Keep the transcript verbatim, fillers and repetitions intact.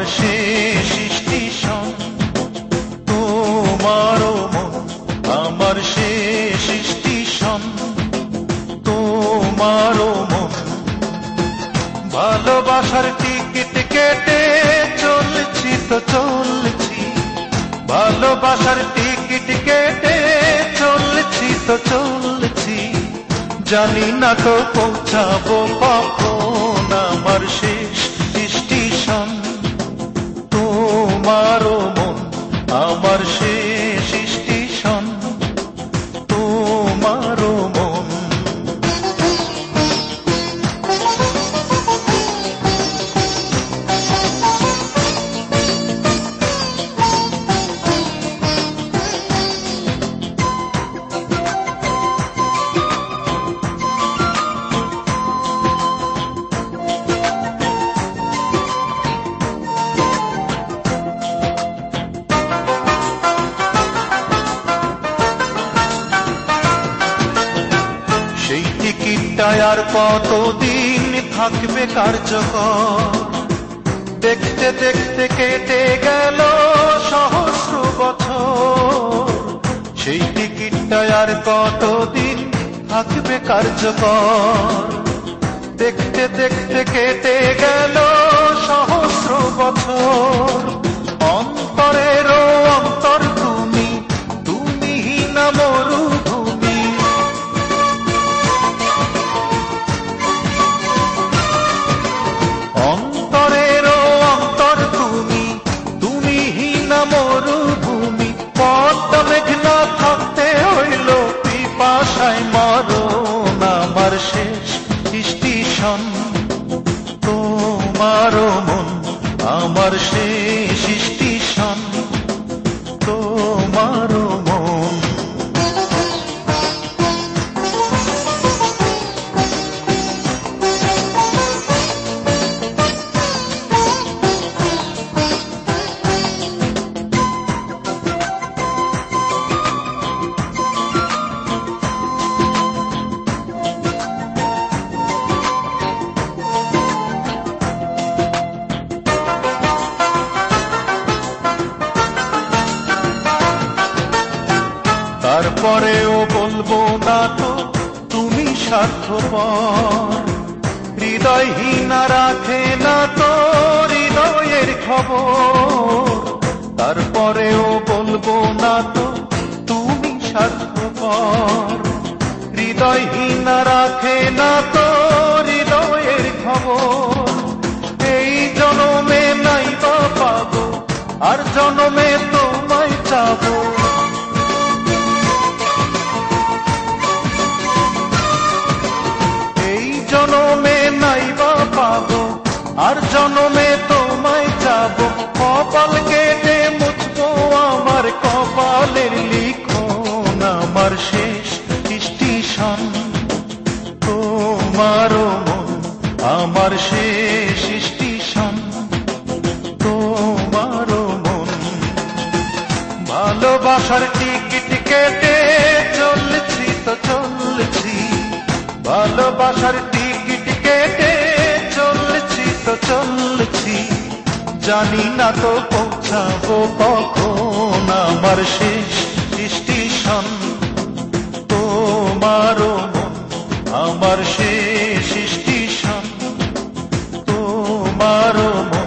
শেষ স্টেশন, তোমারও মন আমার শেষ স্টেশন, তোমারও মন। ভালোবাসার টিকিট কেটে চলছি তো চলছি, ভালোবাসার টিকিট কেটে চলছি তো চলছি, জানি না তো পৌঁছাবো কখন আমার শেষ স্টেশন, তোমারও মন আমার শেষ স্টেশন, তোমারও মন। সেই টিকিটটায় আর কতদিন থাকবে কার্যকর, দেখতে দেখতে কেটে গেল সহস্র বছর। সেই টিকিটটায় আর কতদিন থাকবে কার্যকর, দেখতে দেখতে কেটে গেল সহস্র বছর। অন্তরেরও অন্তর তুমি, তুমি না মরুভূমি, অন্তরেরও অন্তর তুমি, তুমি না মরুভূমি। পদ্মা মেঘনা থাকতে হইল পিপাসায় মরণ আমার শেষ স্টেশন, তোমারও মন আমার শেষ স্টেশন, তোমারও মন। তারপরেও বলবো না তো তুমি স্বার্থপর, হৃদয়হীনা রাখে না তো হৃদয়ের খবর। তারপরেও বলবো না তো তুমি স্বার্থপর, হৃদয়হীনা রাখে না তো হৃদয়ের খবর। এই জনমে নাই বা পাবো, আর জনমে তোমায় চাবো, জনমে নাই বা পাবো, আর জনমে তোমায় যাবো। কপাল কেটে মুছবো আমার কপালের লিখন আমার শেষ স্টেশন, তোমারও মন আমার শেষ স্টেশন, তোমারও মন। ভালোবাসার টিকিট কেটে চলছি তো চলছি, ভালোবাসার টিকিট কেটে চলছি তো চলছি, জানি না তো পৌঁছাবো কখন আমার শেষ স্টেশন, তোমারও মন আমার শেষ স্টেশন, তোমারও মন।